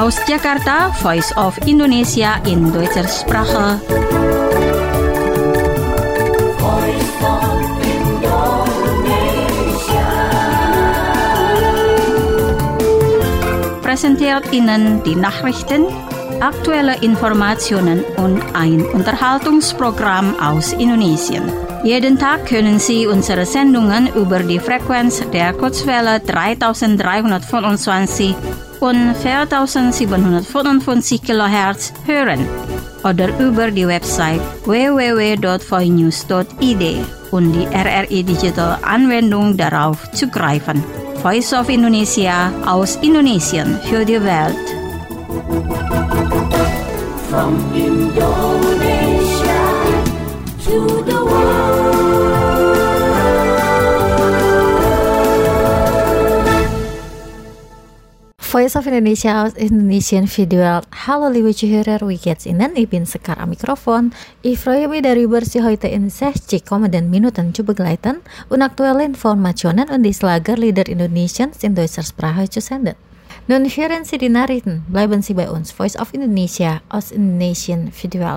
Aus Jakarta, Voice of Indonesia in Deutscher Sprache. Präsentiert Ihnen die Nachrichten, aktuelle Informationen und ein Unterhaltungsprogramm aus Indonesien. Jeden Tag können Sie unsere Sendungen über die Frequenz der Kurzwelle 3325 und 4755 kHz hören oder über die Website www.voinews.id und die RRI Digital Anwendung darauf zugreifen. Voice of Indonesia aus Indonesien für die Welt. From Indonesia to the world. Voice of Indonesia aus Indonesian Video. Hallo lieve luisteraar, wie geht's Ihnen? Ich bin Sekar am Mikrofon. Ich freue mich darüber, Sie heute in 60 kommenden Minuten zu begleiten und aktuelle Informationen und die Schlagerlieder Indonesiens in deutscher Sprache zu senden. Nun hören Sie die Nachrichten. Bleiben Sie bei uns. Voice of Indonesia aus Indonesian Video.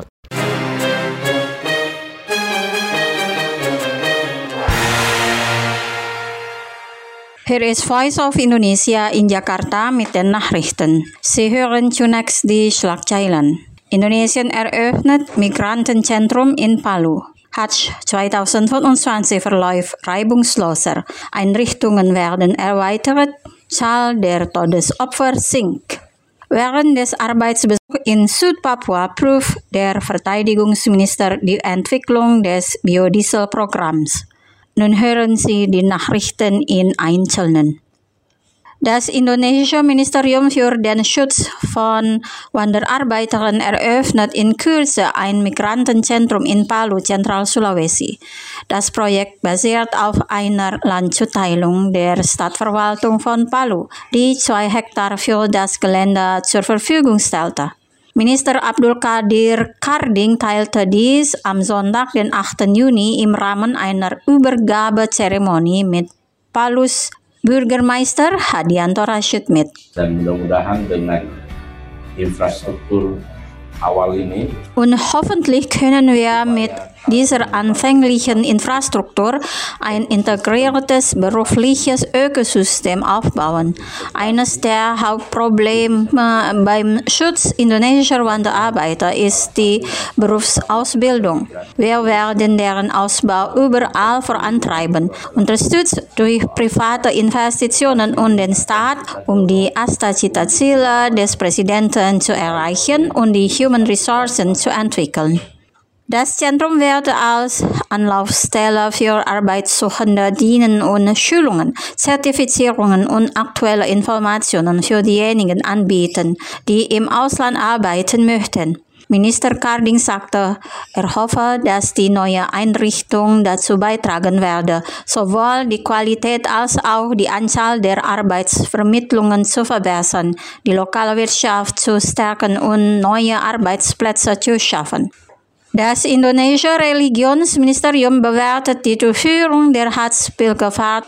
Hier ist Voice of Indonesia in Jakarta mit den Nachrichten. Sie hören zunächst die Schlagzeilen. Indonesien eröffnet Migrantenzentrum in Palu. Hajj 2025 verläuft reibungsloser. Einrichtungen werden erweitert. Zahl der Todesopfer sinkt. Während des Arbeitsbesuchs in Südpapua prüft der Verteidigungsminister die Entwicklung des Biodieselprogramms. Nun hören Sie die Nachrichten in Einzelnen. Das indonesische Ministerium für den Schutz von Wanderarbeitern eröffnet in Kürze ein Migrantenzentrum in Palu, Zentral-Sulawesi. Das Projekt basiert auf einer Landzuteilung der Stadtverwaltung von Palu, die 2 Hektar für das Gelände zur Verfügung stellte. Minister Abdul Qadir Karding teilte dies am Sonntag, den 8. Juni, im Rahmen einer Übergabezeremonie mit Palus Bürgermeister Hadianto Rashid mit. Dan mudah-mudahan dengan infrastruktur awal ini und hoffentlich können wir mit dieser anfänglichen Infrastruktur ein integriertes berufliches Ökosystem aufbauen. Eines der Hauptprobleme beim Schutz indonesischer Wanderarbeiter ist die Berufsausbildung. Wir werden deren Ausbau überall vorantreiben, unterstützt durch private Investitionen und den Staat, um die Asta-Cita-Ziele des Präsidenten zu erreichen und die Human Resources zu entwickeln. Das Zentrum wird als Anlaufstelle für Arbeitssuchende dienen und Schulungen, Zertifizierungen und aktuelle Informationen für diejenigen anbieten, die im Ausland arbeiten möchten. Minister Karding sagte, er hoffe, dass die neue Einrichtung dazu beitragen werde, sowohl die Qualität als auch die Anzahl der Arbeitsvermittlungen zu verbessern, die lokale Wirtschaft zu stärken und neue Arbeitsplätze zu schaffen. Das indonesische Religionsministerium bewertet die Durchführung der Hajj-Pilgerfahrt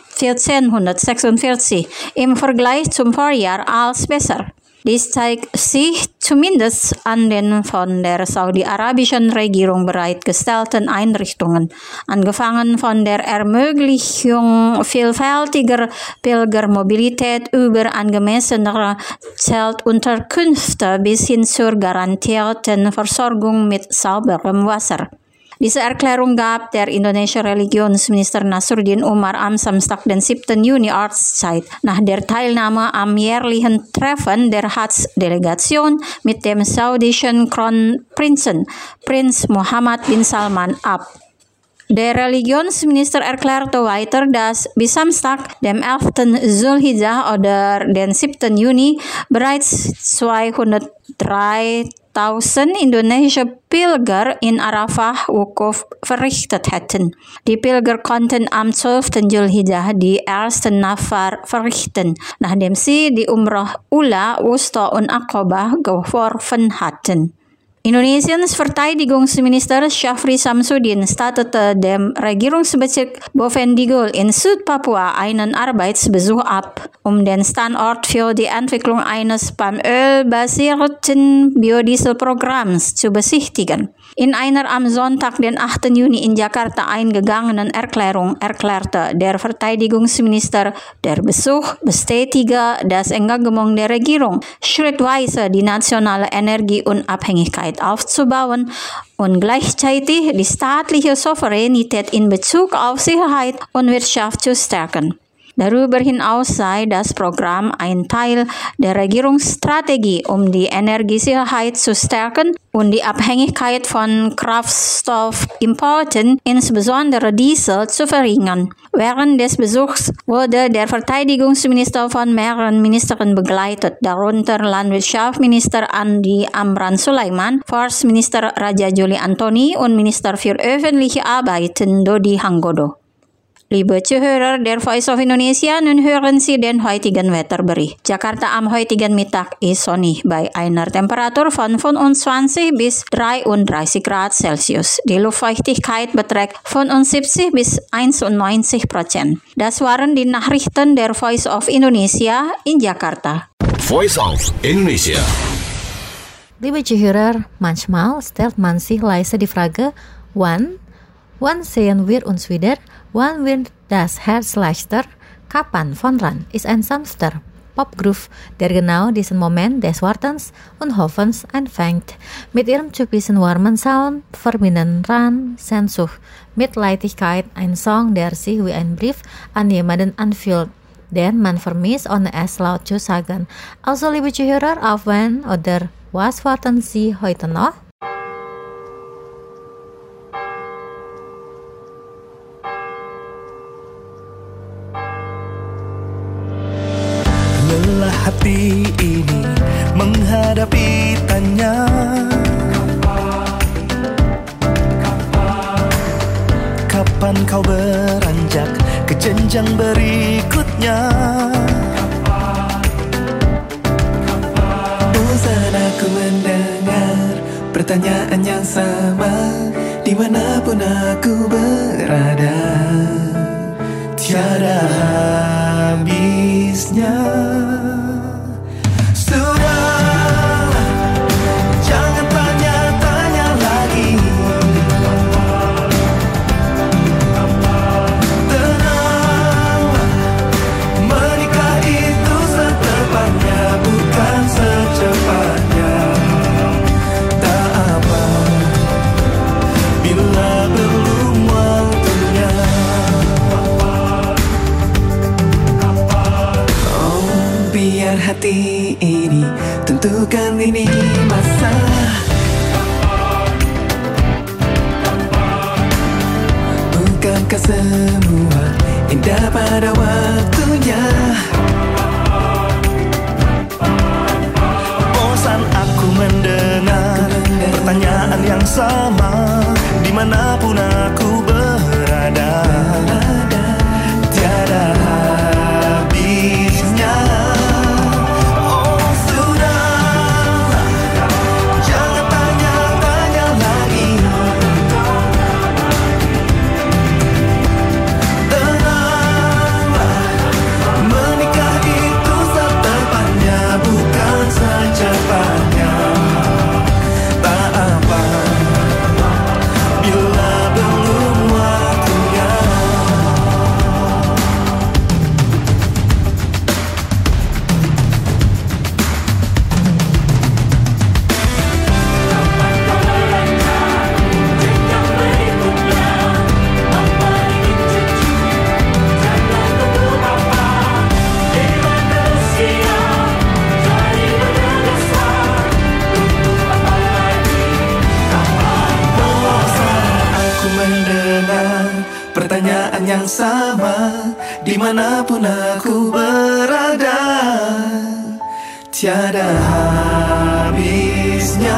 1446 im Vergleich zum Vorjahr als besser. Dies zeigt sich zumindest an den von der saudi-arabischen Regierung bereitgestellten Einrichtungen, angefangen von der Ermöglichung vielfältiger Pilgermobilität über angemessene Zeltunterkünfte bis hin zur garantierten Versorgung mit sauberem Wasser. Diese Erklärung gab der indonesische Religionsminister Nasruddin Umar am Samstag, den 7. Juni Ortszeit, nach der Teilnahme am jährlichen Treffen der Hajj-Delegation mit dem saudischen Kronprinzen Prinz Mohammed bin Salman ab. Der Religionsminister erklärte weiter, dass bis Samstag, dem 11. Zulhijjah oder den 7. Juni, bereits 203.000 indonesische Pilger in Arafah Wukuf verrichtet hätten. Die Pilger konnten am 12. Zulhijjah die ersten Nafar verrichten, nachdem sie die Umrah Ula, Wusta und Aqabah geworfen hatten. Indonesiens Verteidigungsminister Syafri Samsudin startete dem Regierungsbezirk Bovendigul in Südpapua einen Arbeitsbesuch ab, den Standort für die Entwicklung eines palmölbasierten Biodieselprogramms zu besichtigen. In einer am Sonntag, den 8. Juni in Jakarta eingegangenen Erklärung erklärte der Verteidigungsminister, der Besuch bestätige das Engagement der Regierung, schrittweise die nationale Energieunabhängigkeit aufzubauen und gleichzeitig die staatliche Souveränität in Bezug auf Sicherheit und Wirtschaft zu stärken. Darüber hinaus sei das Programm ein Teil der Regierungsstrategie, die Energiesicherheit zu stärken und die Abhängigkeit von Kraftstoffimporten, insbesondere Diesel, zu verringern. Während des Besuchs wurde der Verteidigungsminister von mehreren Ministern begleitet, darunter Landwirtschaftsminister Andi Amran Sulaiman, Forstminister Raja Juli Antoni und Minister für öffentliche Arbeiten Dodi Hanggodo. Liebe Zuhörer der Voice of Indonesia, nun hören Sie den heutigen Wetterbericht. Jakarta am heutigen Mittag ist sonnig bei einer Temperatur von 25 bis 33 Grad Celsius. Die Luftfeuchtigkeit beträgt 75 bis 91%. Das waren die Nachrichten der Voice of Indonesia in Jakarta. Voice of Indonesia. Liebe Zuhörer, manchmal stelt man sich leise die Frage, wann sehen wir uns wieder? Wann wird das Herz leichter? Kapan Vonran ist ein sanfter Popgroove, der genau diesen Moment des Wartens und Hoffens einfängt. Mit ihrem typischen warmen Sound verbinden Ran, Sehnsucht mit Leichtigkeit, ein Song, der sich wie ein Brief an jemanden anfühlt, den man vermisst, ohne es laut zu sagen. Also, liebe Zuhörer, auf wen oder was warten Sie heute noch? Hati ini menghadapi tanya, kapan kau beranjak ke jenjang berikutnya? Bosan aku mendengar pertanyaan yang sama, dimanapun aku berada, tiada habisnya. Hati ini tentukan ini masa, bukankah semua indah pada waktunya? Bosan aku mendengar pertanyaan yang sama, dimanapun aku berada, tiada habisnya. Pertanyaan yang sama, dimanapun aku berada, tiada habisnya.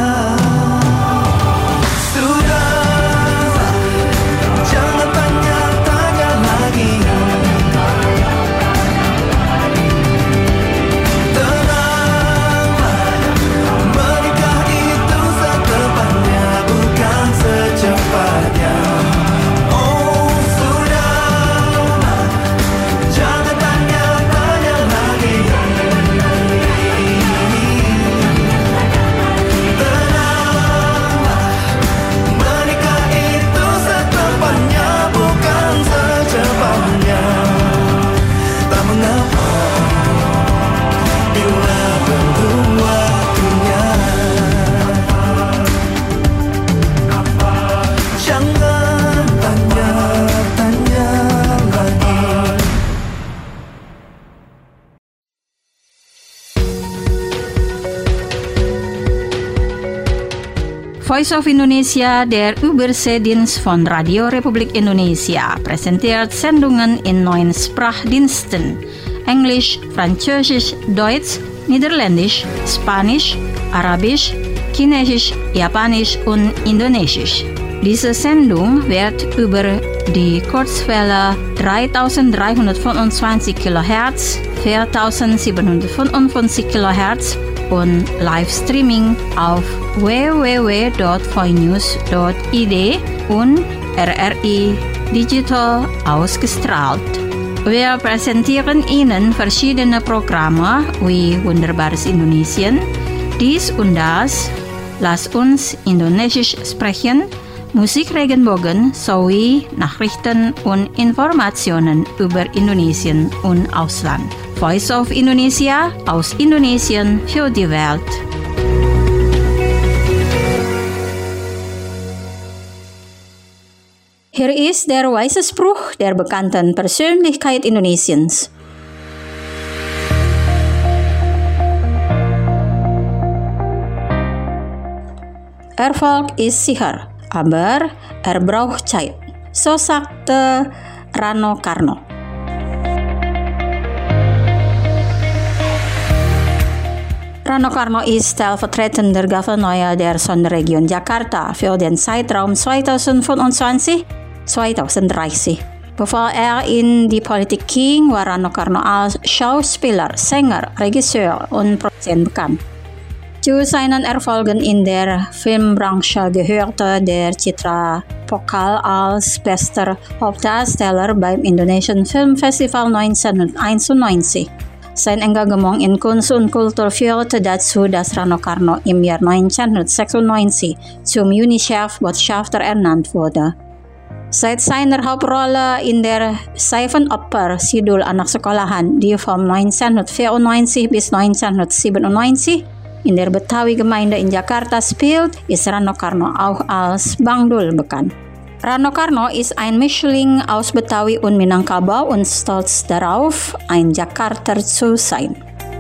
Voice of Indonesia, der Überseedienst von Radio Republik Indonesia, präsentiert Sendungen in 9 Sprachdiensten: Englisch, Französisch, Deutsch, Niederländisch, Spanisch, Arabisch, Chinesisch, Japanisch und Indonesisch. Diese Sendung wird über die Kurzwelle 3325 kHz, 4755 kHz und Livestreaming auf www.voinews.id und RRI Digital ausgestrahlt. Wir präsentieren Ihnen verschiedene Programme wie Wunderbares Indonesien, dies und das, Lass uns Indonesisch sprechen, Musik Regenbogen sowie Nachrichten und Informationen über Indonesien und Ausland. Voice of Indonesia, aus Indonesien für die Welt. Hier ist der weise Spruch der bekannten Persönlichkeit Indonesiens. Erfolg ist sicher, aber braucht Zeit. So sagte Rano Karno. Rano Karno ist stellvertretender Gouverneur der Sonderregion Jakarta für den Zeitraum 2025-2030. Bevor er in die Politik ging, war Rano Karno als Schauspieler, Sänger, Regisseur und Produzent bekannt. Zu seinen Erfolgen in der Filmbranche gehörte der Citra-Pokal als bester Hauptdarsteller beim Indonesischen Filmfestival 1991. Sein Engagement in Kunst und Kultur führte dazu, dass Rano Karno im Jahr 1996 zum UNICEF-Botschafter ernannt wurde. Seit seiner Hauptrolle in der Seifenoper Sidul Anak Sekolahan, die von 1994 bis 1997 in der Betawi-Gemeinde in Jakarta spielt, ist Rano Karno auch als Bang Dul bekannt. Rano Karno ist ein Mischling aus Betawi und Minangkabau und stolz darauf, ein Jakarter zu sein.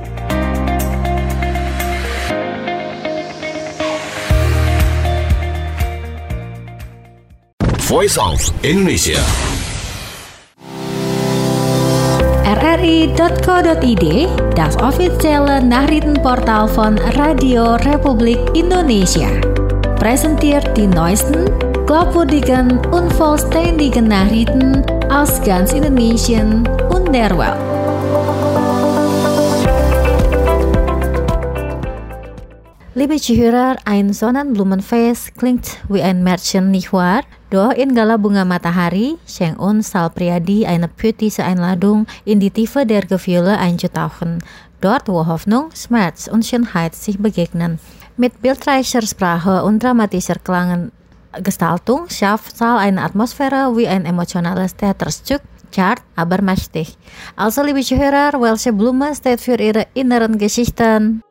Voice of Indonesia. RRI.co.id, das offizielle Nachrichtenportal von Radio Republik Indonesia, präsentiert die neuesten, glaubwürdigen und vollständigen Nachrichten aus ganz Indonesien und der Welt. Liebe Zuhörer, ein Sonnenblumenfest klingt wie ein Märchen nicht wahr? Doch in Gala Bunga Matahari, schenkt uns Sal Priadi eine Pütise Einladung in die Tiefe der Gefühle einzutauchen. Dort, wo Hoffnung, Schmerz und Schönheit sich begegnen. Mit bildreicher Sprache und dramatischer Gestaltung schafft Sal eine Atmosphäre wie ein emotionales Theaterstück, zart, aber mächtig. Also, liebe Zuhörer, welche Blume steht für Ihre inneren Geschichten?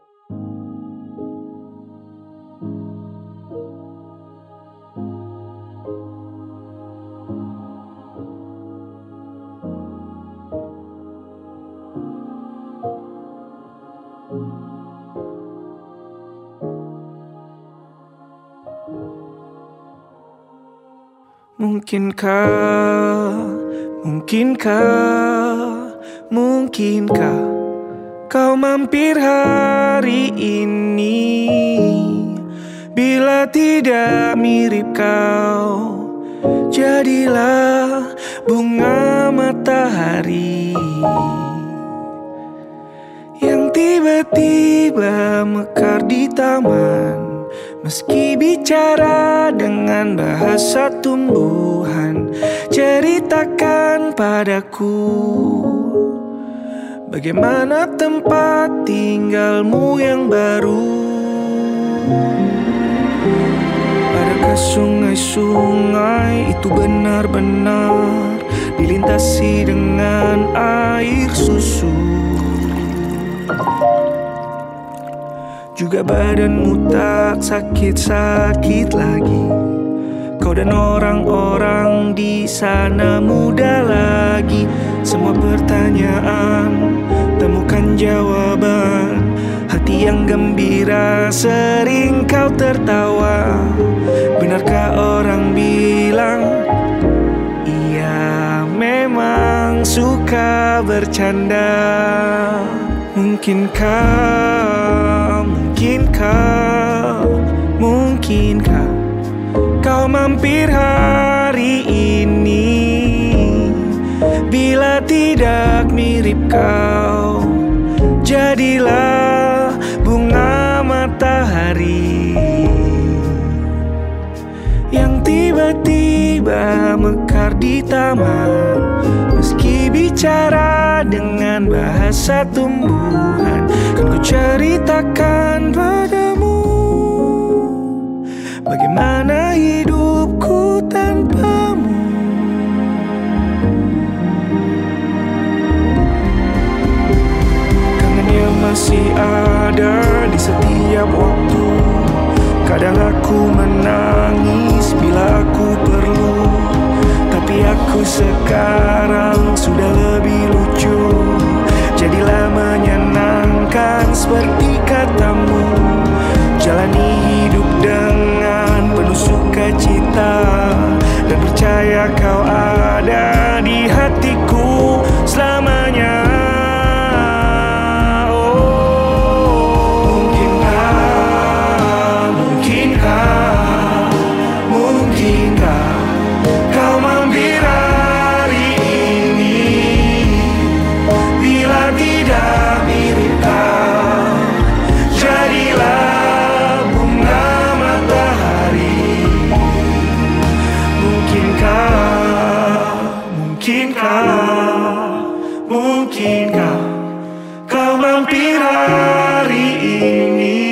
Mungkinkah kau mampir hari ini? Bila tidak mirip kau, jadilah bunga matahari yang tiba-tiba mekar di taman. Meski bicara dengan bahasa tumbuhan, ceritakan padaku bagaimana tempat tinggalmu yang baru. Adakah sungai-sungai itu benar-benar dilintasi dengan air susu? Juga badanmu tak sakit-sakit lagi. Kau dan orang-orang di sana muda lagi. Semua pertanyaan temukan jawaban. Hati hati yang gembira sering kau tertawa. Benarkah orang bilang ia memang suka bercanda? Mungkinkah kau mampir hari ini? Bila tidak mirip kau, jadilah bunga matahari yang tiba-tiba mekar di taman. Meski bicara dengan bahasa tumbuhan, kan ku ceritakan padamu bagaimana hidupku tanpamu. Kangennya masih ada di setiap waktu. Kadang aku menangis bila aku perlu, tapi aku sekarang sudah lebih lucu. Jadilah menyenangkan seperti katamu. Jalani hidup dengan penuh sukacita, dan percaya kau ada di hatiku selamanya. Mungkinkah kau mampir hari ini?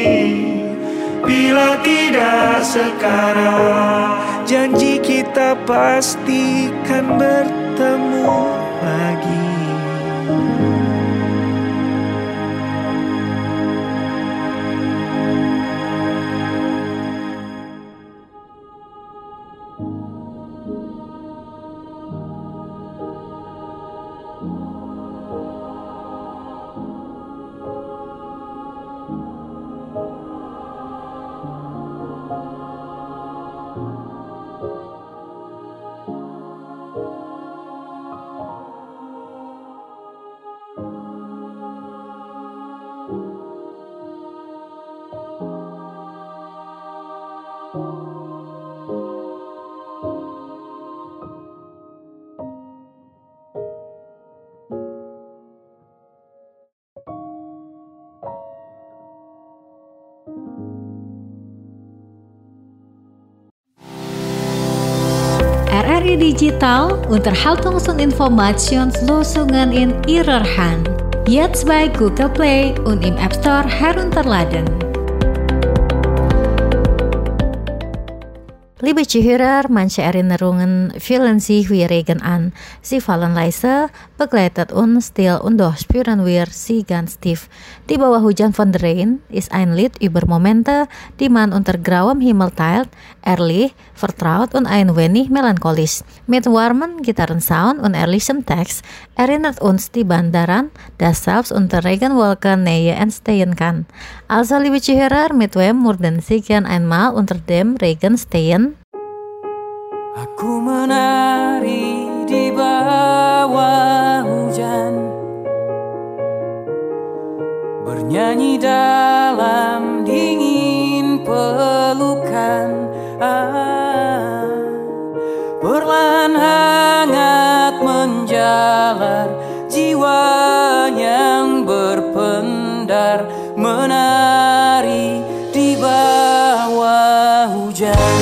Bila tidak sekarang, janji kita pastikan bertemu lagi. RRI Digital unterhaltungsun informationslösungen in ihrer Hand. Jetzt bei Google Play und im App Store herunterladen. Liebe Zuhörer, manche Erinnerungen fühlen sich wie Regen an. Sie fallen leise, begleitet uns still und doch spüren wir sie ganz tief. Die bawah hujan von der Rain ist ein Lied über Momente, die man unter grauem Himmel teilt, ehrlich, vertraut und ein wenig melancholisch. Mit warmen Gitarrensound und ehrlichem Text erinnert uns die Band daran, dass selbst unter Regenwolken Nähe entstehen kann. Also liebe Zuhörer, mit wem würden Sie gern einmal unter dem Regen stehen? Aku menari di bawah hujan, bernyanyi dalam dingin pelukan. Perlahan hangat menjalar jiwa yang berpendar, menari di bawah hujan.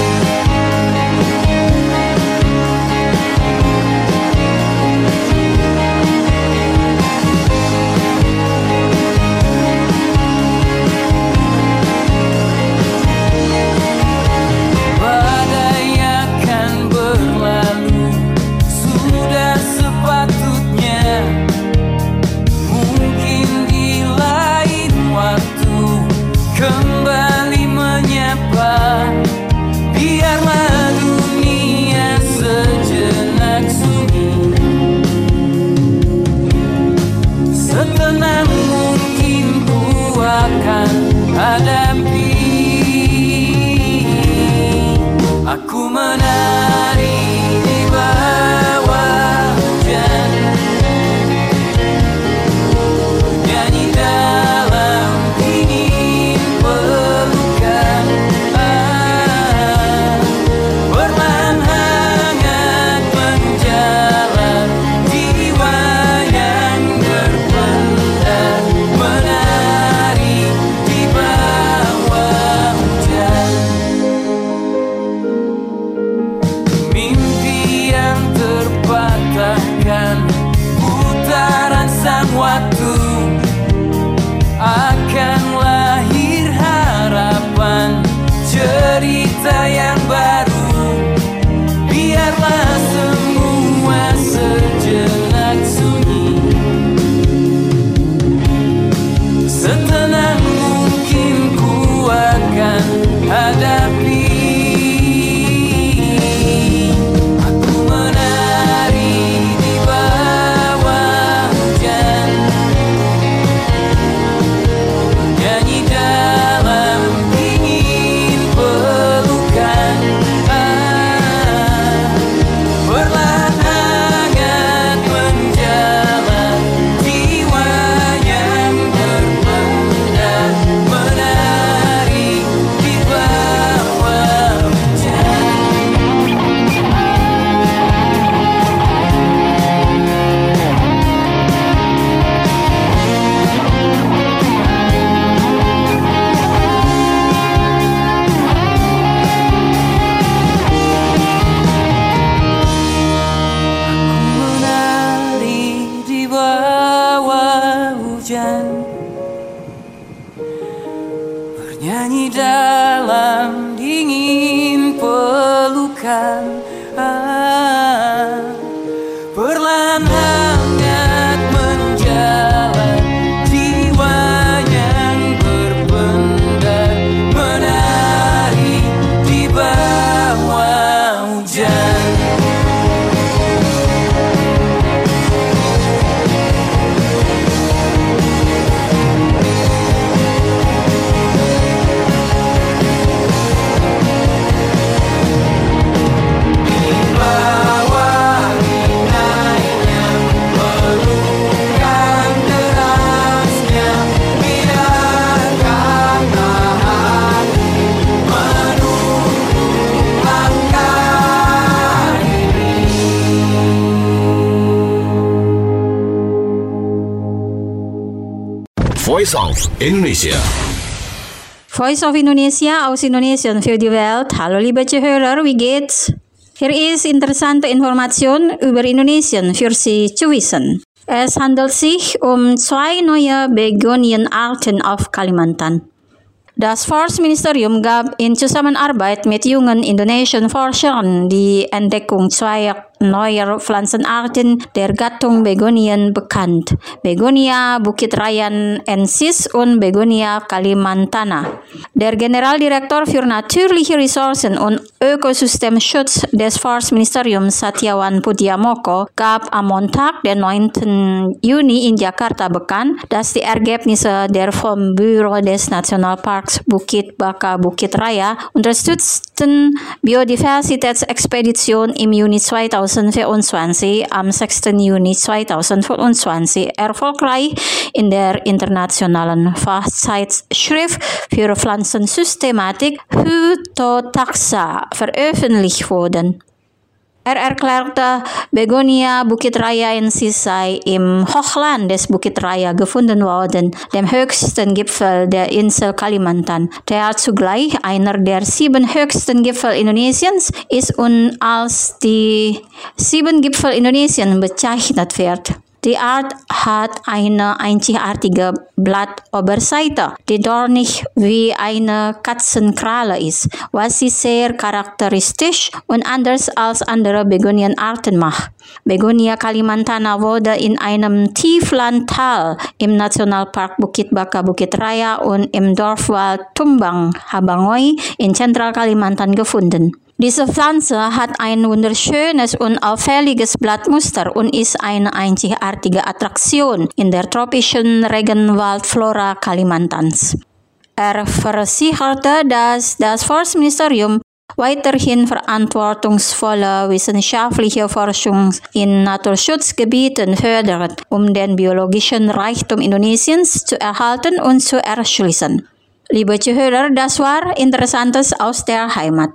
Voice of Indonesia. Voice of Indonesia aus Indonesien für die Welt. Hallo liebe Zuhörer, wie geht's? Hier ist interessante Information über Indonesien für Sie zu wissen. Es handelt sich um 2 neue Begonienarten auf Kalimantan. Das Forstministerium gab in Zusammenarbeit mit jungen indonesischen Forschern die Entdeckung 2 neuer Pflanzenarten der Gattung Begonien bekannt. Begonia bukitrayensis und Begonia kalimantana. Der Generaldirektor für natürliche Ressourcen und Ökosystemschutz des Forstministeriums Satyawan Putiamoko gab am Montag, den 9. Juni in Jakarta bekannt, dass die Ergebnisse der vom Büro des Nationalparks Bukit Baka Bukit Raya unterstützten Biodiversitätsexpedition im Juni 2024 am 6. Juni 2025 erfolgreich in der internationalen Fachzeitschrift für Pflanzensystematik Phytotaxa veröffentlicht wurden. Er erklärte, Begonia bukitrayensis sei im Hochland des Bukit Raya gefunden worden, dem höchsten Gipfel der Insel Kalimantan, der zugleich einer der 7 höchsten Gipfel Indonesiens ist und als die 7 Gipfel Indonesiens bezeichnet wird. Die Art hat eine einzigartige Blattoberseite, die dornig wie eine Katzenkralle ist, was sie sehr charakteristisch und anders als andere Begonienarten macht. Begonia kalimantana wurde in einem Tieflandtal im Nationalpark Bukit Baka Bukit Raya und im Dorfwald Tumbang Habangoi in Zentral Kalimantan gefunden. Diese Pflanze hat ein wunderschönes und auffälliges Blattmuster und ist eine einzigartige Attraktion in der tropischen Regenwaldflora Kalimantans. Er versicherte, dass das Forstministerium weiterhin verantwortungsvolle wissenschaftliche Forschung in Naturschutzgebieten fördert, um den biologischen Reichtum Indonesiens zu erhalten und zu erschließen. Liebe Zuhörer, das war Interessantes aus der Heimat.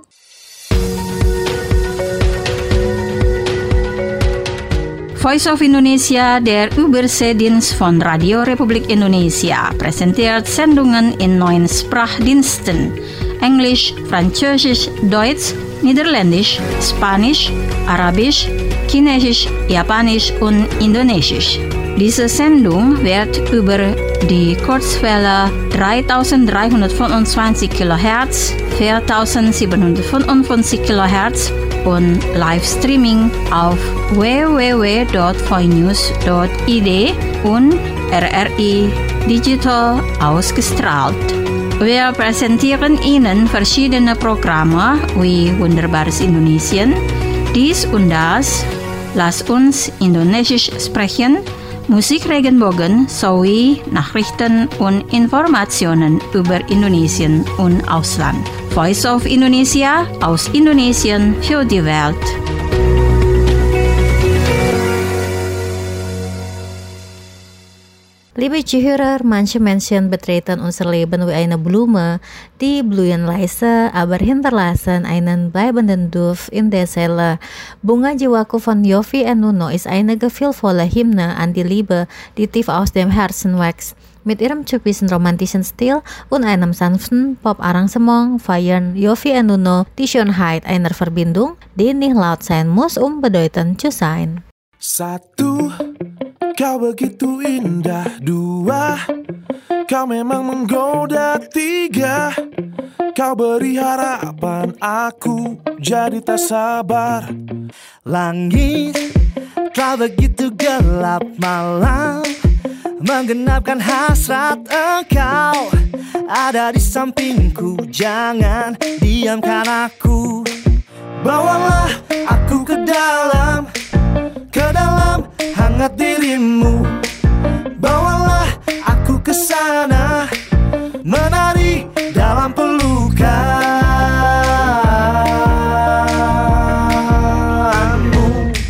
Voice of Indonesia, der Überseedienst von Radio Republik Indonesia, präsentiert Sendungen in 9 Sprachdiensten: Englisch, Französisch, Deutsch, Niederländisch, Spanisch, Arabisch, Chinesisch, Japanisch und Indonesisch. Diese Sendung wird über die Kurzwelle 3325 kHz, 4755 kHz und Livestreaming auf www.voinews.id und RRI Digital ausgestrahlt. Wir präsentieren Ihnen verschiedene Programme wie Wunderbares Indonesien, dies und das, Lass uns Indonesisch sprechen, Musik Regenbogen sowie Nachrichten und Informationen über Indonesien und Ausland. Voice of Indonesia aus Indonesien für die Welt. Liebe Zuhörer, manche Menschen betreten unser Leben wie eine Blume, die blühen leise, aber hinterlassen einen bleibenden Duft in der Seele. Bunga Jiwaku von Yovie und Nuno ist eine gefühlvolle Hymne an die Liebe, die tief aus dem Herzen wächst. Mit ihrem typischen romantischen Stil und einem sanften Pop-Arrangement feiern Yovie und Nuno die Schönheit einer Verbindung, die nicht laut sein muss, bedeutend zu sein. 1, kau begitu indah. 2, kau memang menggoda. 3, kau beri harapan, aku jadi tak sabar. Langit, kau begitu gelap, malam menggenapkan hasrat engkau. Ada di sampingku, jangan diamkan aku. Bawalah aku ke dalam hangat dirimu. Bawalah aku ke sana, menari dalam pelukanmu.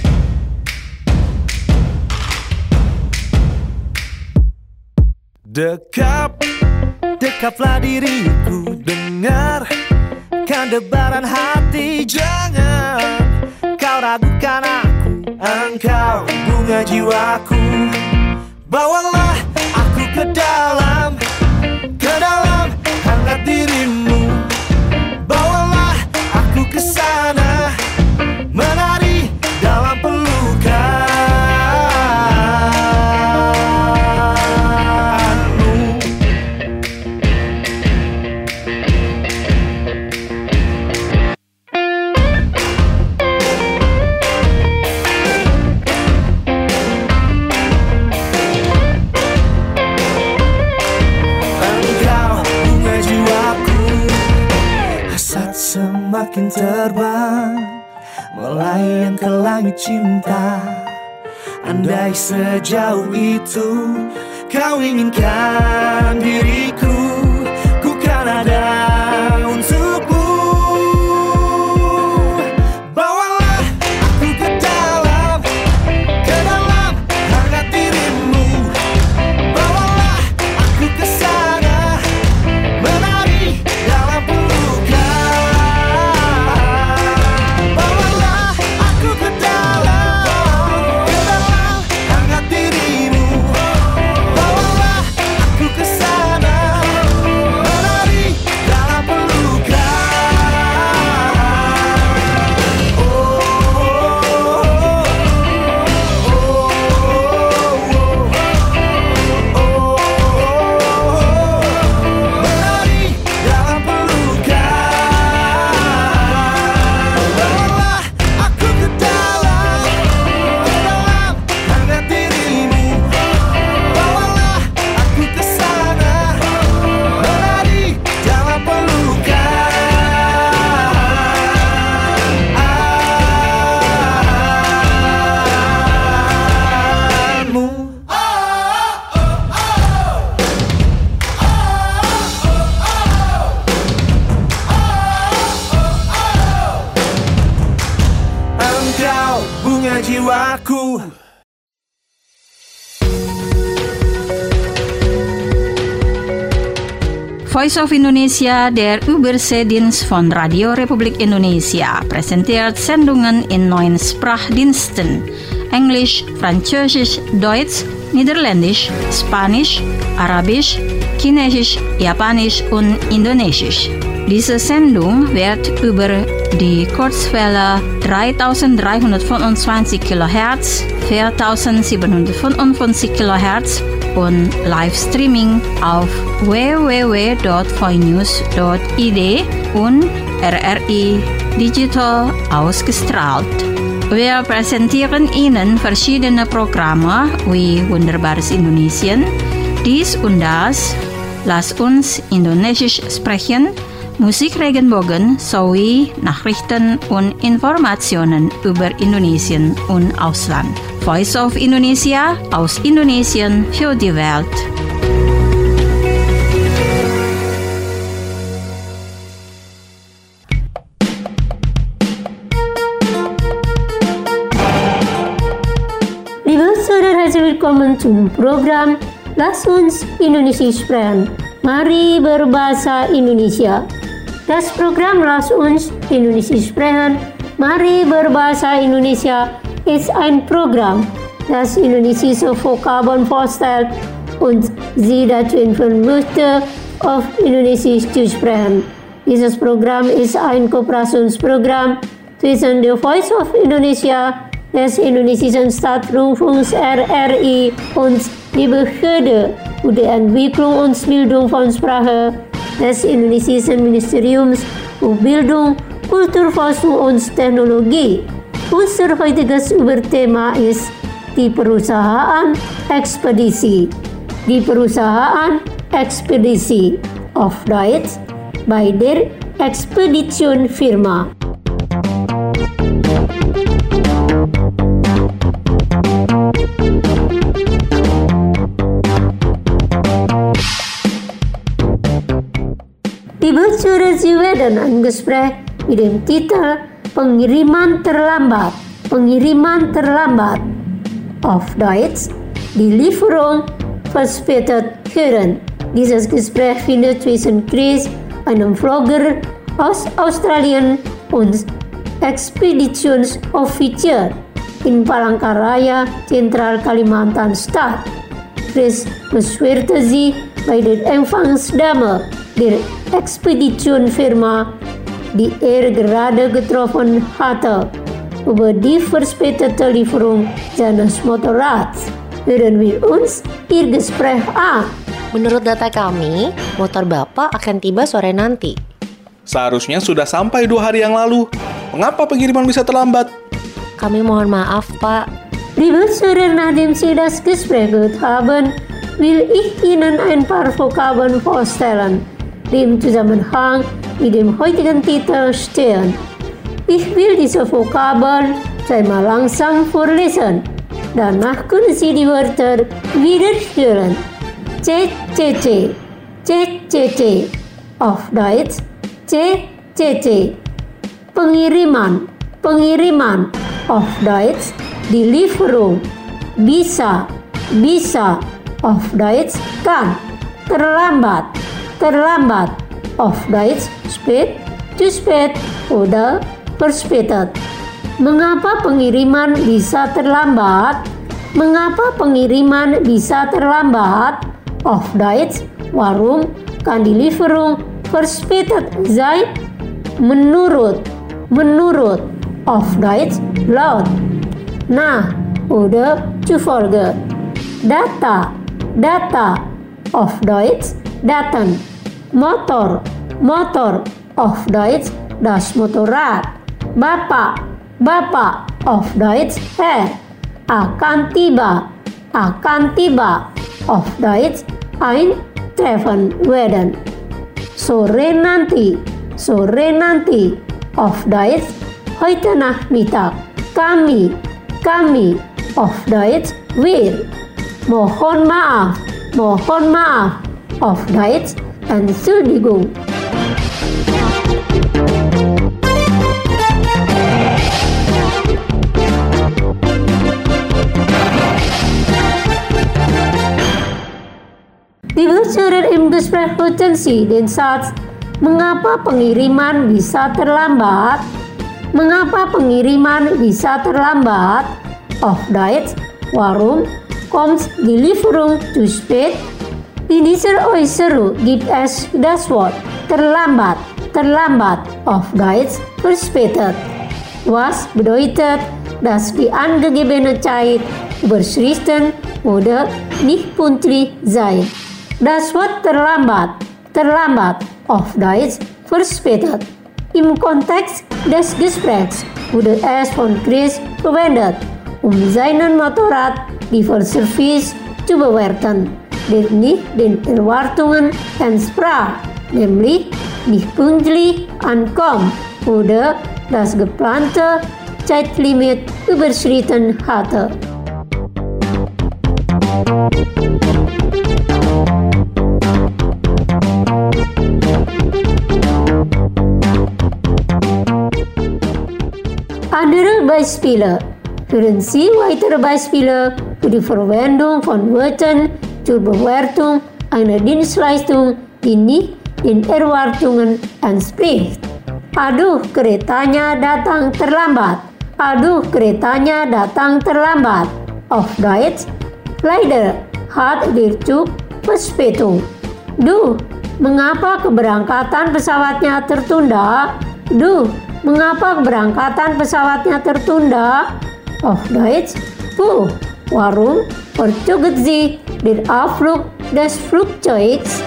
Dekaplah diriku, dengarkan debaran hati. Jangan kau ragukan aku, engkau bunga jiwaku. Bawalah aku ke dalam dirimu. Bawalah aku ke sana, menari dalam pelukanmu. Semakin terbang, melayang ke langit cinta. Andai sejauh itu kau inginkan diriku, ku kan ada untukmu. Bawalah aku ke dalam hangat dirimu. Bawalah aku ke sana, menari dalam pelukan. Bunga jiwaku. Voice of Indonesia, der Überseedienst von Radio Republik Indonesia, präsentiert Sendungen in 9 Sprachdiensten: Englisch, Französisch, Deutsch, Niederländisch, Spanisch, Arabisch, Chinesisch, Japanisch und Indonesisch. Diese Sendung wird über die Kurzwelle 3325 kHz, 4755 kHz und Livestreaming auf www.voinews.id und RRI Digital ausgestrahlt. Wir präsentieren Ihnen verschiedene Programme wie Wunderbares Indonesien, dies und das, Lass uns Indonesisch sprechen, Musik Regenbogen sowie Nachrichten und Informationen über Indonesien und Ausland. Voice of Indonesia, aus Indonesien für die Welt. Liebe Saudara, herzlich willkommen zum Programm Lass uns Indonesisch sprechen. Mari berbahasa Indonesia. Das Programm Lass uns Indonesisch sprechen, Mari berbahasa Indonesia ist ein Programm, das indonesische Vokabeln vorstellt und Sie dazu informieren möchte, auf Indonesisch zu sprechen. Dieses Programm ist ein Kooperationsprogramm zwischen der Voice of Indonesia, des indonesischen Staatsrundfunks RRI und die Behörde für die Entwicklung und Bildung von Sprache des indonesischen Ministeriums für Bildung, Kulturforschung und Technologie. Unser heutiges Überthema ist die Perusahaan Expedisi. Die Perusahaan Expedisi, auf Deutsch bei der Expedition Firma. Liebe Zuhörer, Sie werden ein Gespräch mit dem Titel Pengiriman terlambat. Pengiriman terlambat. Auf Deutsch, die Lieferung verspätet hören. Dieses Gespräch findet zwischen Chris, einem Vlogger aus Australien, und Expeditionsoffizier in Palangkaraya, Zentral Kalimantan statt. Chris beschwerte sie bei der Empfangsdame der Expeditionsfirma, die gerade getroffen hatte, über die verspätete Lieferung seines Motorrads. Hören wir uns Ihr Gespräch an. Menurut data kami, motor Bapak akan tiba sore nanti. Seharusnya sudah sampai 2 hari yang lalu. Mengapa pengiriman bisa terlambat? Kami mohon maaf, Pak. Liebe Zuhörer, nachdem Sie das Gespräch gehört haben, will ich Ihnen ein paar Vokabeln vorstellen, die im Zusammenhang mit dem heutigen Titel stehen. Ich will diese Vokabeln zweimal langsam vorlesen. Danach können Sie die Wörter wiederholen. CCC, CCC, auf Deutsch CCC. Pengiriman, pengiriman, auf Deutsch die Lieferung. Bisa, bisa, auf Deutsch kann. Terlambat, terlambat, auf Deutsch spät, zu spät oder verspätet. Mengapa pengiriman bisa terlambat? Mengapa pengiriman bisa terlambat? Auf Deutsch, warum kann die Lieferung verspätet sein? Menurut, menurut, auf Deutsch laut. Nah, oder zufolge. Data, data, auf Deutsch Daten. Motor, motor, auf Deutsch das Motorrad. Bapak, bapak, auf Deutsch Herr. Akan tiba, auf Deutsch eintreffen werden. Sore nanti, auf Deutsch heute Nachmittag. Kami, auf Deutsch wir. Mohon maaf, auf Deutsch Entschuldigung. Liebe Zuhörer, im Gespräch hörten Sie den Satz, mengapa pengiriman bisa terlambat? Mengapa pengiriman bisa terlambat? Auf Deutsch, warum kommt die Lieferung zu spät? In dieser Äußerung gibt es das Wort terlambat, terlambat, auf Deutsch verspätet. Was bedeutet, dass die angegebene Zeit überschritten oder nicht pünktlich sein. Das Wort terlambat, terlambat, auf Deutsch verspätet. Im Kontext des Gesprächs wurde es von Chris verwendet, seinen Motorrad Lieferservice zu bewerten, der nicht den Erwartungen entsprach, nämlich nicht pünktlich ankommt oder das geplante Zeitlimit überschritten hatte. Andere Beispiele. Hören Sie weitere Beispiele für die Verwendung von Wörtern zur Bewertung einer Dienstleistung, die nicht den Erwartungen entspricht. Aduh, keretanya datang terlambat. Aduh, keretanya datang terlambat. Auf Deutsch, leider hat der Zug Verspätung. Duh, mengapa keberangkatan pesawatnya tertunda? Duh, mengapa keberangkatan pesawatnya tertunda? Auf Deutsch, puh, warum verzögert sich der Abflug des Flugzeugs?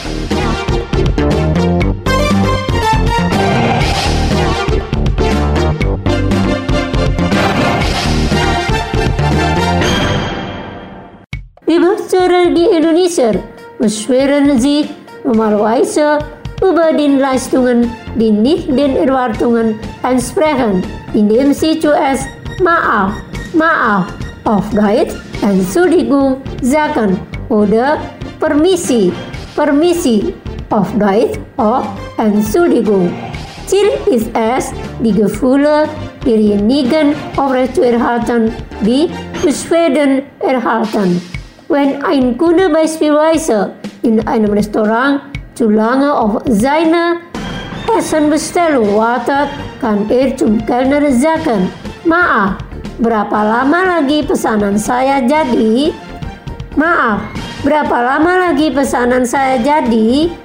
Liebe Zuhörer di Indonesia, beschweren sich normalerweise über die Leistungen, die nicht den Erwartungen entsprechen, indem sie zuerst Maaf, maaf, auf Deutsch Entschuldigung sagen oder Permisi, permisi, auf Deutsch auch Entschuldigung. Ziel ist es, die Gefühle derjenigen aufrechtzuerhalten, die Beschwerden erhalten. Wenn ein Kunde beispielsweise in einem Restaurant zu lange auf seine Essenbestellung wartet, kann er zum Kellner sagen, maaf, berapa lama lagi pesanan saya jadi? Maaf, berapa lama lagi pesanan saya jadi?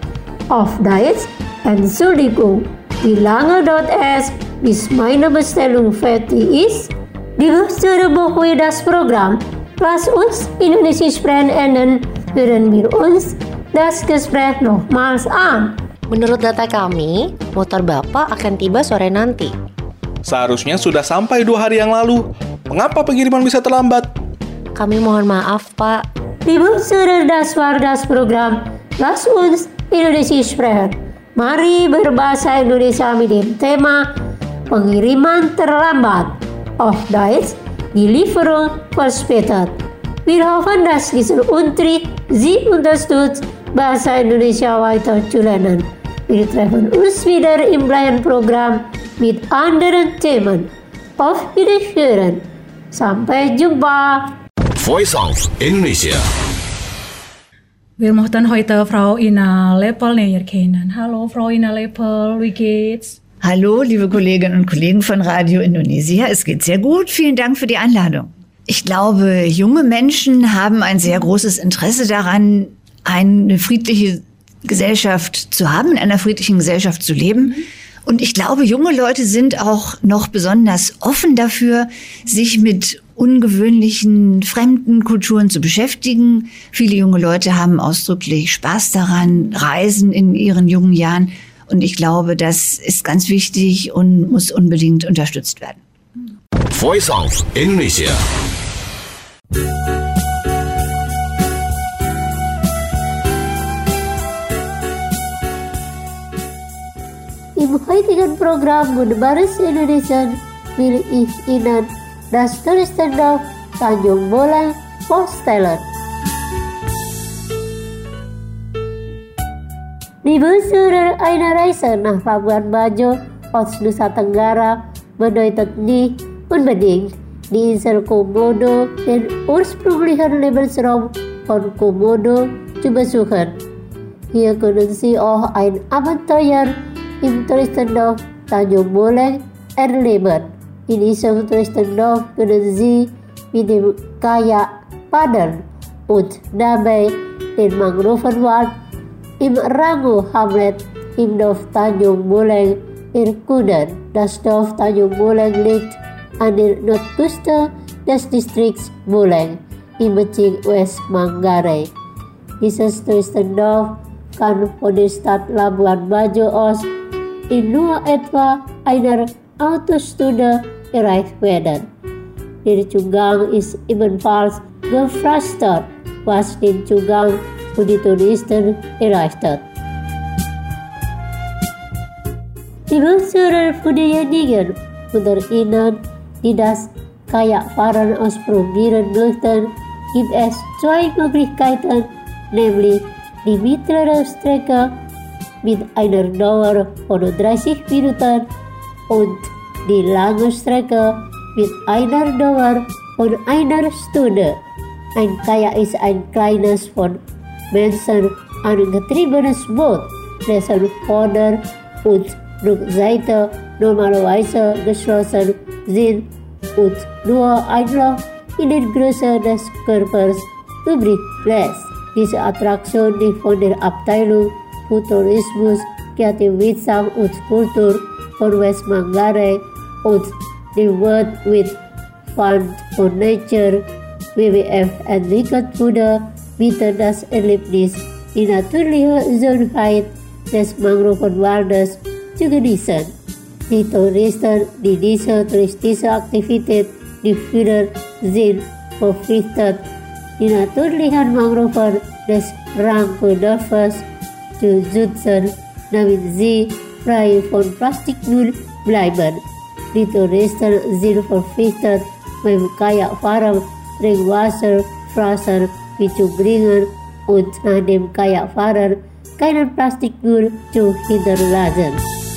Afdijds, Entschuldigung, wie lange dat es bis meine Bestellung fertig ist? Die bestuurder begonnen das Programm. Lass uns Indonesisch sprechen en dan hören wir uns das Gespräch nochmals an. Menurut data kami, motor Bapak akan tiba sore nanti. Seharusnya sudah sampai 2 hari yang lalu. Mengapa pengiriman bisa terlambat? Kami mohon maaf, Pak. Die bestuurder das war das Programm. Lass uns Indonesisch sprechen. Mari berbahasa Indonesia mit dem Thema pengiriman terlambat. Auf Deutsch, die Lieferung verspätet. Wir hoffen, dass dieser Unterricht Sie unterstützt, Bahasa Indonesia weiter zu lernen. Wir treffen uns wieder im gleichen Programm mit anderen Themen. Auf Wiederhören. Sampai jumpa. Voice of Indonesia. Wir möchten heute Frau Ina Lepel näher kennen. Hallo Frau Ina Lepel, wie geht's? Hallo, liebe Kolleginnen und Kollegen von Radio Indonesia. Es geht sehr gut. Vielen Dank für die Einladung. Ich glaube, junge Menschen haben ein sehr großes Interesse daran, eine friedliche Gesellschaft zu haben, in einer friedlichen Gesellschaft zu leben. Und ich glaube, junge Leute sind auch noch besonders offen dafür, sich mit ungewöhnlichen fremden Kulturen zu beschäftigen. Viele junge Leute haben ausdrücklich Spaß daran, reisen in ihren jungen Jahren. Und ich glaube, das ist ganz wichtig und muss unbedingt unterstützt werden. Voice of Indonesia. Im heutigen Programm Wunderbares Indonesia will ich Ihnen das Touristendorf Tanjung Boleng vorstellen. Die Besucher einer Reise nach Labuan Bajo aus Nusa Tenggara bedeutet nicht unbedingt die Insel Komodo, den ursprünglichen Lebensraum von Komodo, zu besuchen. Hier können Sie auch ein Abenteuer im Touristendorf Tanjung Boleng erleben. In diesem Touristendorf können Sie mit dem Kajak paddeln und dabei den Mangrovenwald im Rango Hamlet im Dorf Tanjung Boleng erkunden. Das Dorf Tanjung Boleng liegt an der Nordküste des Distrikts Boleng im Bezirk West Manggarai. Dieses Touristendorf kann von der Stadt Labuan Bajo aus in nur etwa einer Autostunde erreicht werden. Der Zugang ist ebenfalls gepflastert, was den Zugang für die Touristen erleichtert. Die Besucher für diejenigen unter Ihnen, die das Kajakfahren ausprobieren möchten, gibt es 2 Möglichkeiten, nämlich die mittlere Strecke mit einer Dauer von 30 Minuten und die lange Strecke mit einer Dauer von einer Stunde. Ein Kajak ist ein kleines von Menschen angetriebenes Boot, dessen Vorder- und Rückseite normalerweise geschlossen sind und nur ein Loch in der Größe des Körpers übrig lässt. Diese Attraktion, die von der Abteilung für Tourismus, Kreativwissenschaft und Kultur von West Manggarai und the World with Fund for Nature WWF entwickelt wurde, bietet das Erlebnis, die natürliche Schönheit des Mangrovenwaldes zu genießen. Die Touristen, die diese touristische Aktivität durchführen, sind verpflichtet, die natürlichen Mangroven des Rango-Dorfes zu schützen, damit sie frei von Plastikmüll bleiben. Die Touristen sind verpflichtet, beim Kajakfahren Trinkwasserflaschen mitzubringen und nach dem Kajakfahren keinen Plastikmüll zu hinterlassen.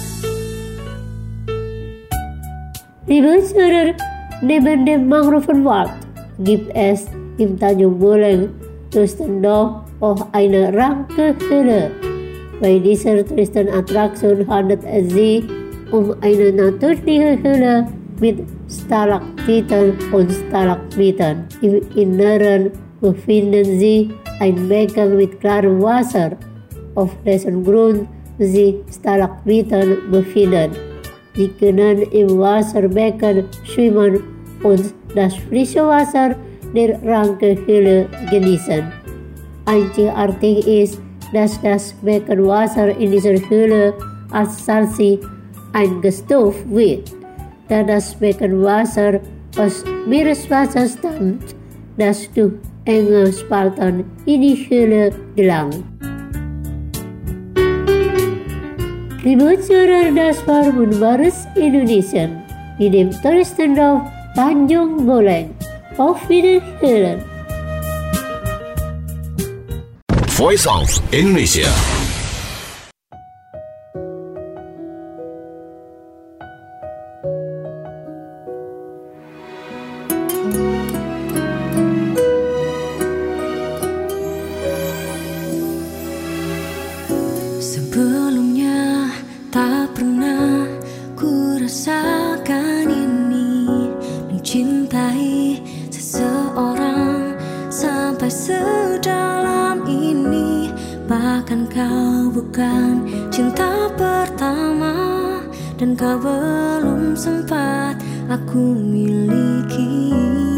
Die Besucher neben dem Mangrovenwald gibt es im Tanjung Boleng Touristendorf auch eine Ranke-Höhle. Bei dieser Touristenattraktion handelt es sich um eine natürliche Höhle mit Stalaktiten und Stalagmiten. Im Inneren befinden sich ein Becken mit klarem Wasser. auf dessen Grund sich Stalagmiten befinden. Sie können im Wasserbecken schwimmen und das frische Wasser der Rankenhöhle genießen. Einzigartig ist, dass das Beckenwasser in dieser Höhle als salzig eingestuft wird, da das Beckenwasser aus Meereswasser stammt, das durch enge Spalten in die Höhle gelangt. Liebe Zuhörer, das war Wunderbares Indonesien in dem Touristendorf Tanjung Boleng. Auf Wiederhören! Voice of Indonesia. Sebelumnya tak pernah ku rasakan ini, mencintai seseorang sampai sedalam ini. Bahkan kau bukan cinta pertama, dan kau belum sempat aku miliki.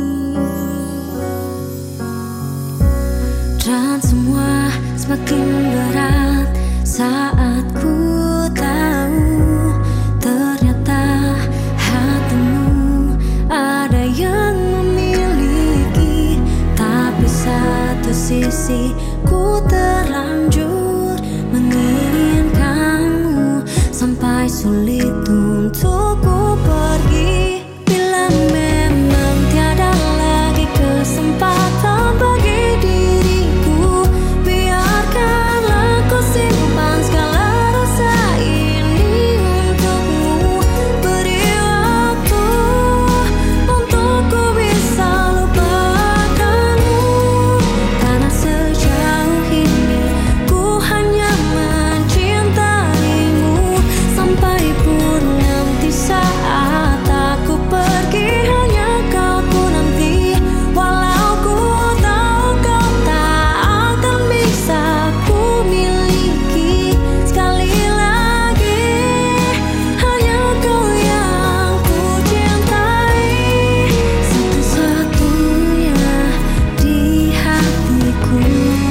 Dan semua semakin berat saat ku tahu ternyata hatimu ada yang memiliki. Tapi satu sisi ku terlanjur menginginkanmu sampai sulit untuk ku pergi. Bila memang tiada lagi kesempatan bagi diriku, biarkanlah ku simpan segala rasa ini untukmu. Beri waktu untuk ku bisa lupakanmu, karena sejauh ini ku hanya mencintaimu. Sampai pun nanti saat aku pergi, hanya kau ku nanti. Walau ku tahu kau tak akan bisa ku miliki. Sekali lagi, hanya kau yang ku cintai, satu-satunya di hatiku.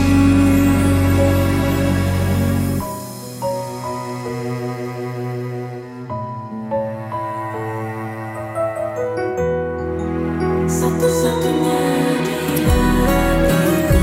Satu-satunya di hatiku.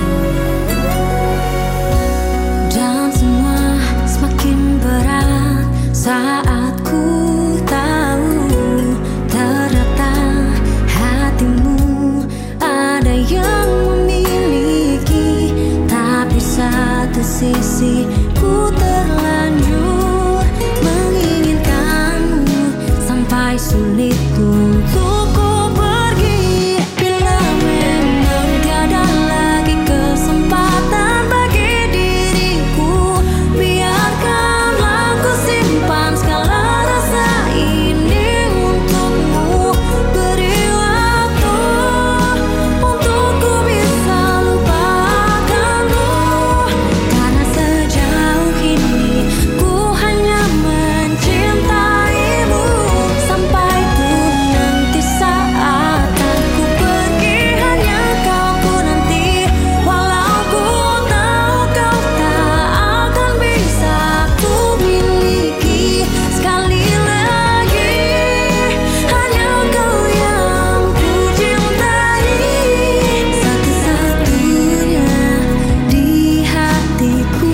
Dan semua semakin berat saat ku tahu ternyata hatimu ada yang memiliki. Tapi satu sisi ku terlanjur menginginkanmu sampai sulit untuk ku pergi. Bila memang tiada lagi kesempatan bagi diriku, biarkanlah ku simpan segala rasa ini untukmu. Beri waktu untuk ku bisa lupakanmu, karena sejauh ini ku hanya mencintaimu. Sampai pun nanti saat aku pergi, hanya kau ku nanti. Walau ku tahu kau tak akan bisa ku miliki. Sekali lagi, hanya kau yang ku cintai, satu-satunya di hatiku.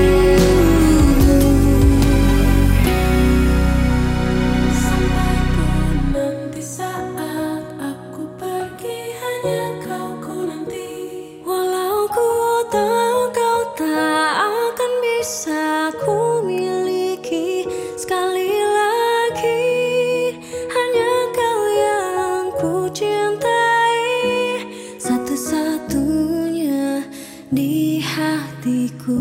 Sampai pun nanti saat aku pergi, hanya kau ku nanti. Walau ku tahu kau tak akan bisa ku miliki. Sekali lagi, hanya kau yang ku cintai, satu-satunya di hatiku.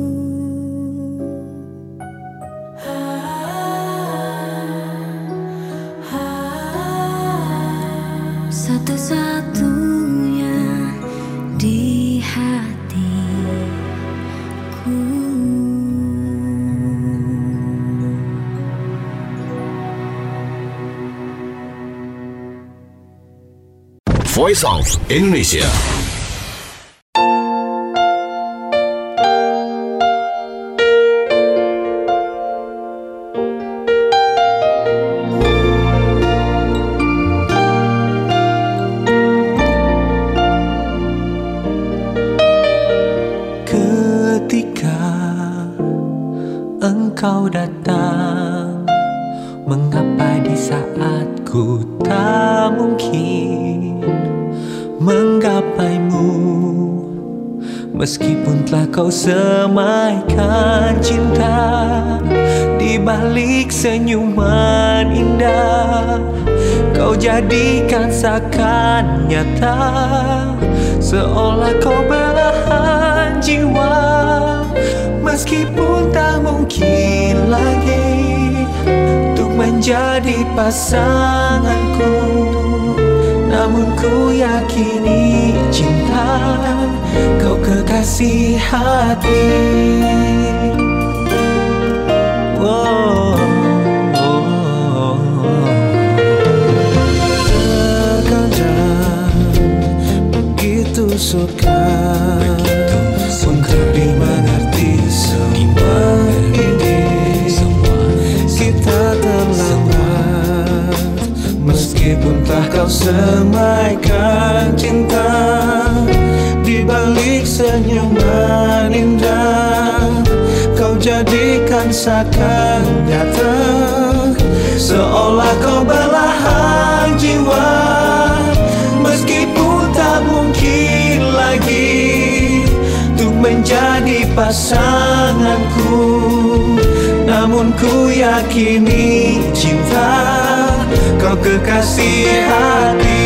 Satu-satunya di hatiku. Voice of Indonesia. Ketika engkau datang, mengapa di saat ku tak mungkin menggapaimu, meskipun telah kau semaikan cinta di balik senyuman indah, kau jadikan seakan nyata, seolah kau belahan jiwa, meskipun tak mungkin lagi untuk menjadi pasanganku, namun ku yakini cinta kau kekasih hati. Terkadang begitu sukar untuk dimengerti semua ini. Kita terlambat, meskipun telah kau semaikan cinta di balik senyuman indah, kau jadikan seakan nyata, seolah kau belahan jiwa, meskipun tak mungkin lagi untuk menjadi pasanganku, namun ku yakini cinta kau kekasih hati.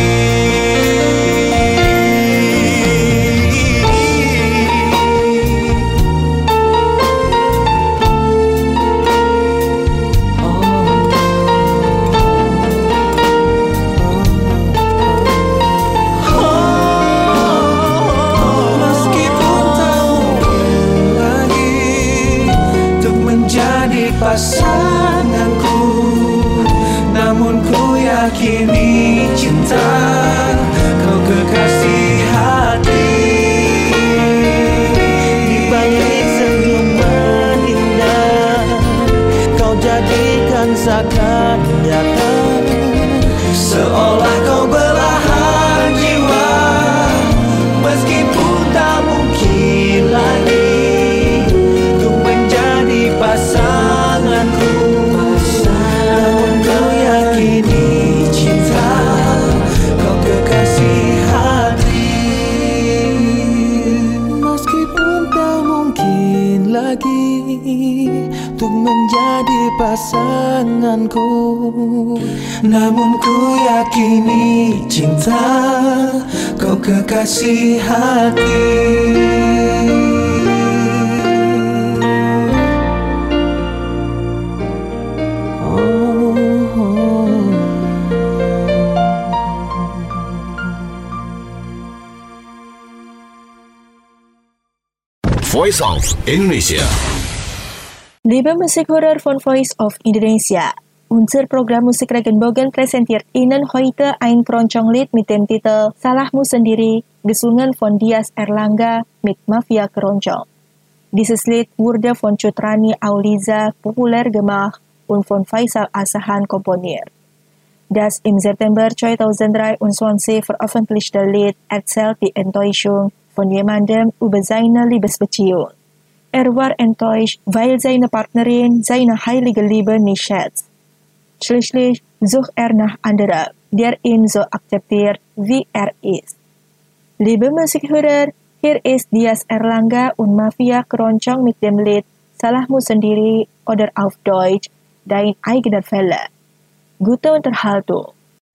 Pasanganku, namun ku yakini cinta kau kekasih hati. Di balik senyuman indah, kau jadikan seakan nyata, seolah kau belahan jiwa, meskipun tak mungkin lagi untuk menjadi pasanganku, namun kau yakini cinta kau kekasih hati. Meskipun tak mungkin lagi untuk menjadi pasanganku, namun ku yakini cinta kau kekasih hati. Voice of Indonesia. Liebe Musikhörer von Voice of Indonesia. Unser Programm Musikregenbogen präsentiert Ihnen heute ein Keroncong-Lied mit dem Titel Salahmu Sendiri, gesungen von Dias Erlangga mit Mafia Keroncong. Dieses Lied wurde von Cutrani Auliza populär gemacht und von Faisal Asahan komponiert. Das im September 2023 veröffentlichte Lied erzählt die Enttäuschung von jemandem über seine Liebesbeziehung. Er war enttäuscht, weil seine Partnerin seine heilige Liebe nicht schätzt. Schließlich sucht er nach anderen, der ihn so akzeptiert, wie er ist. Liebe Musikhörer, hier ist Dias Erlangga und Mafia Keroncong mit dem Lied Salahmu Sendiri oder auf Deutsch Dein eigener Fehler. Gute Unterhaltung.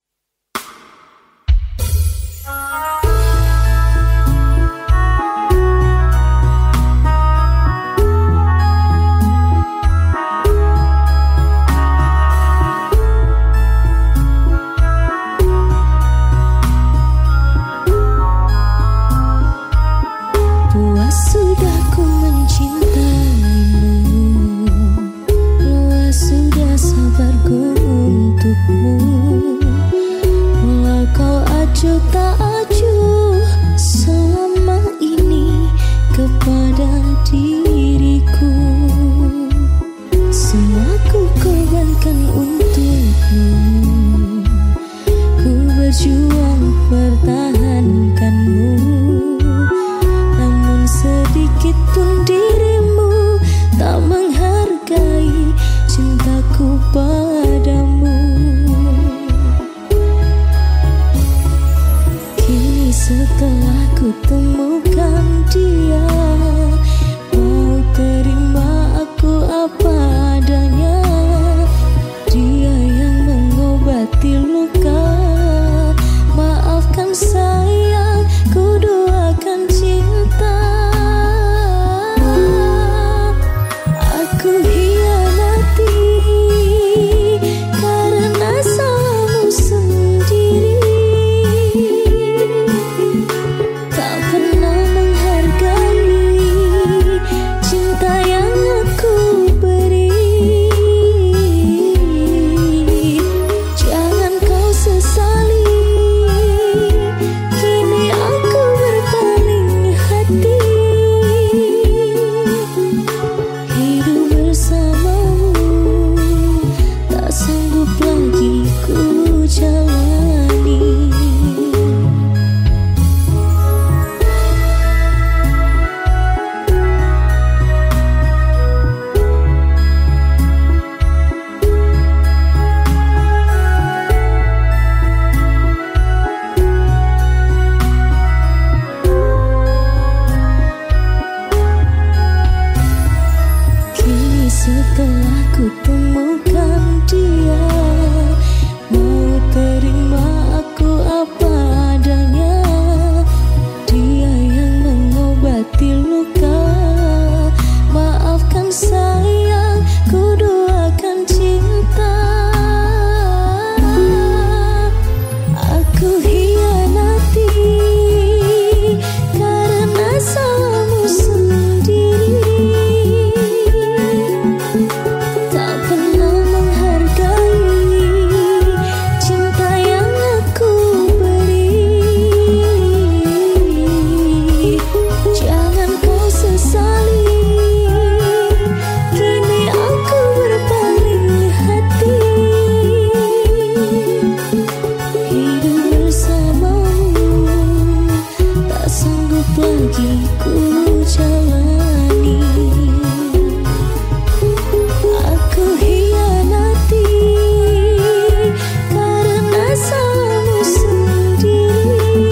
Sudah ku mencintaimu, luas sudah sabarku untukmu. setelah ku temukan dia, mau terima aku apa adanya. Dia yang mengobati luka, maafkan sayang, ku doakan cinta. Aku hianati karena salahmu sendiri, tak pernah menghargai cinta yang aku beri. Jangan kau sesali, kini aku berpaling hati. Hidup bersamamu tak sanggup lagi ku jalani. Kini setelah ku temukan dia, mau terima aku apa adanya. Dia yang mengobati luka, maafkan sayang, ku doakan cinta. Aku hianati karena salahmu sendiri, tak pernah menghargai cinta yang aku beri. Jangan kau sesali, kini aku berpaling hati. Hidup bersamamu tak sanggup lagi ku jalani. Aku hianati karena salahmu sendiri,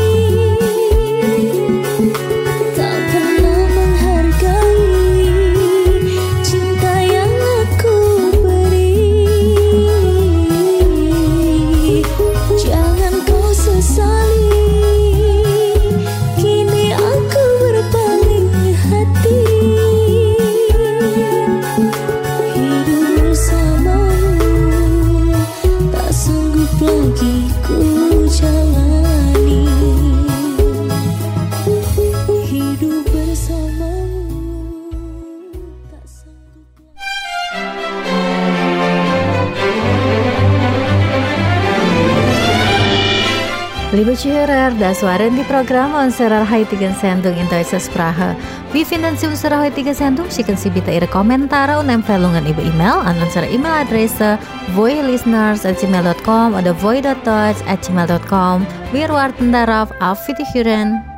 tak pernah menghargai cinta yang aku beri. Jangan kau sesali, kini aku berpaling hati. Hidup bersamamu tak sanggup lagi ku jalani. Hidup bersamamu tak sanggup. Liebe Zuhörer, das waren die Programme unserer heutigen Sendung in deutscher Sprache. Wie finden Sie unsere heutige Sendung? Schicken Sie bitte Ihre Kommentare und Empfehlungen über E-Mail an unsere E-Mail-Adresse voilisteners@gmail.com oder voi.deutsch@gmail.com. Wir warten darauf. Auf Wiederhören!